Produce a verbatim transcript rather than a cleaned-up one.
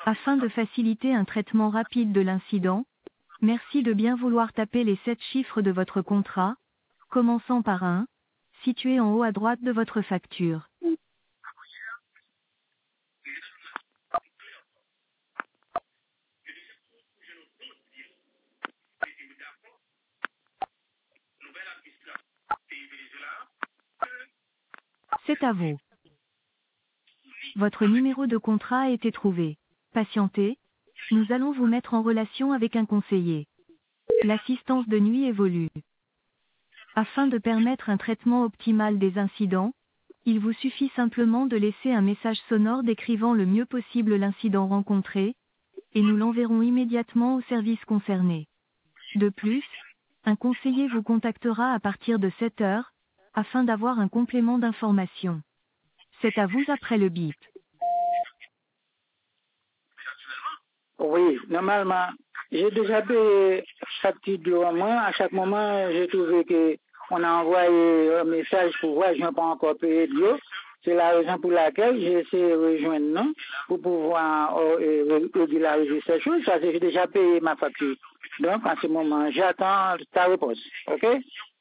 Afin de faciliter un traitement rapide de l'incident, merci de bien vouloir taper les sept chiffres de votre contrat, commençant par un, situé en haut à droite de votre facture. C'est à vous. Votre numéro de contrat a été trouvé. Patientez, nous allons vous mettre en relation avec un conseiller. L'assistance de nuit évolue. Afin de permettre un traitement optimal des incidents, il vous suffit simplement de laisser un message sonore décrivant le mieux possible l'incident rencontré, et nous l'enverrons immédiatement au service concerné. De plus, un conseiller vous contactera à partir de sept heures, afin d'avoir un complément d'information. C'est à vous après le bip. Oui, normalement, j'ai déjà payé facture de l'eau à moi. À chaque moment, j'ai trouvé que on a envoyé un message pour voir, je n'ai pas encore payé de l'eau. C'est la raison pour laquelle j'ai essayé de rejoindre nous pour pouvoir euh, régulariser ces choses. Ça, j'ai déjà payé ma facture. Donc, en ce moment, j'attends ta réponse. OK?